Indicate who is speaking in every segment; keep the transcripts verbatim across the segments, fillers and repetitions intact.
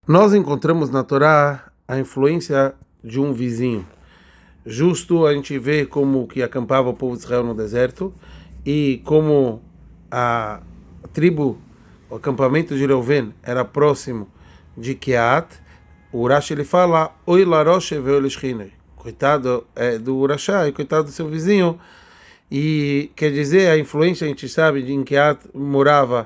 Speaker 1: Nós encontramos na Torá a influência de um vizinho. Justo a gente vê como que acampava o povo de Israel no deserto e como a tribo, o acampamento de Reuven era próximo de Keat. O Urash ele fala: Oi larosh ve'olishchine. Coitado é, do Urashá e coitado do seu vizinho. E quer dizer, a influência, a gente sabe, de em Keat morava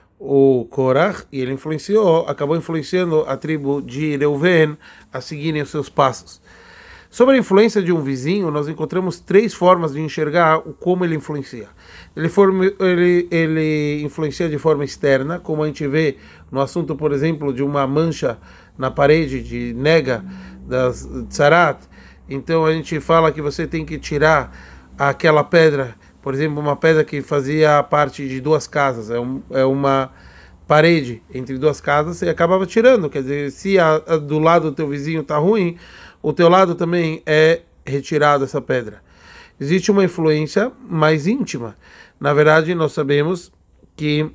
Speaker 1: o Korach, e ele influenciou, acabou influenciando a tribo de Reuven a seguirem os seus passos. Sobre a influência de um vizinho, nós encontramos três formas de enxergar como ele influencia. Ele, for, ele, ele influencia de forma externa, como a gente vê no assunto, por exemplo, de uma mancha na parede de nega das tzarat. Então a gente fala que você tem que tirar aquela pedra, por exemplo, uma pedra que fazia parte de duas casas, é, um, é uma parede entre duas casas, você acabava tirando. Quer dizer, se a, a, do lado do teu vizinho está ruim, o teu lado também é retirado essa pedra. Existe uma influência mais íntima. Na verdade, nós sabemos que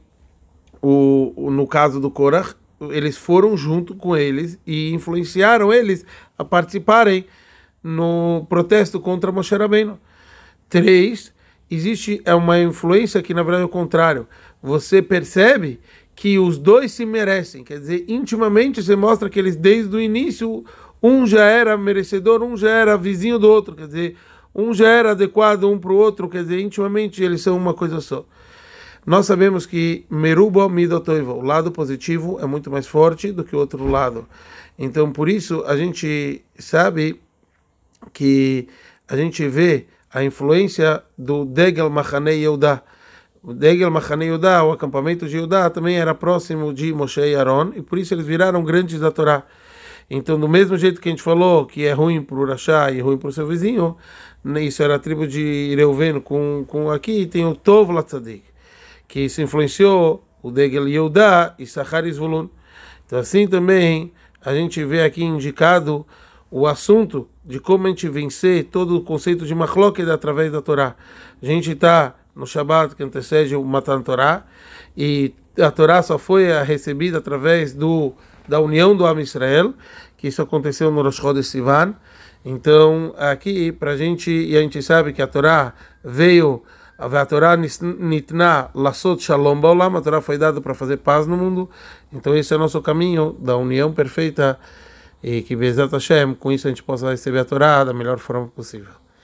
Speaker 1: o, o, no caso do Korach, eles foram junto com eles e influenciaram eles a participarem no protesto contra Moshe Rabbeinu. Três, existe uma influência que na verdade é o contrário. Você percebe que os dois se merecem, quer dizer, intimamente você mostra que eles desde o início, um já era merecedor, um já era vizinho do outro, quer dizer, um já era adequado um para o outro, quer dizer, intimamente eles são uma coisa só. Nós sabemos que Meruba Midotoiva, o lado positivo é muito mais forte do que o outro lado. Então, por isso, a gente sabe que a gente vê a influência do Degel Machanei Yehudá. O Degel Machanei Yehudá, o acampamento de Yehudá, também era próximo de Moshe e Aaron, e por isso eles viraram grandes da Torá. Então, do mesmo jeito que a gente falou que é ruim para o Urashá e ruim para o seu vizinho, isso era a tribo de Reuven, com, com aqui tem o Tov Latzadik, que isso influenciou o Degel Yehudá e Sachar e Zvulun. Então, assim também, a gente vê aqui indicado o assunto de como a gente vencer todo o conceito de Machloked através da Torá. A gente está no Shabbat que antecede o Matan Torá, e a Torá só foi recebida através do, da união do Am Israel, que isso aconteceu no Rosh Chodesh Sivan. Então, aqui, para a gente, e a gente sabe que a Torá veio, a Torá nitna lasot shalom ba'olam, a Torá foi dada para fazer paz no mundo. Então, esse é o nosso caminho da união perfeita, e que Bezat Hashem, com isso a gente possa receber a Torá da melhor forma possível.